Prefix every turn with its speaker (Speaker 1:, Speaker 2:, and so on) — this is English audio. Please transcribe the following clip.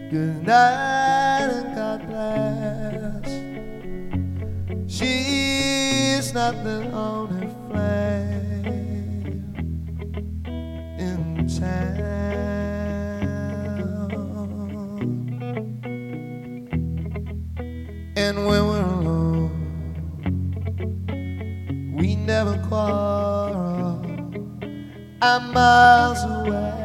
Speaker 1: Good night and God bless. She's not the only flame in town. And when we're alone, we never quarrel. I'm miles away.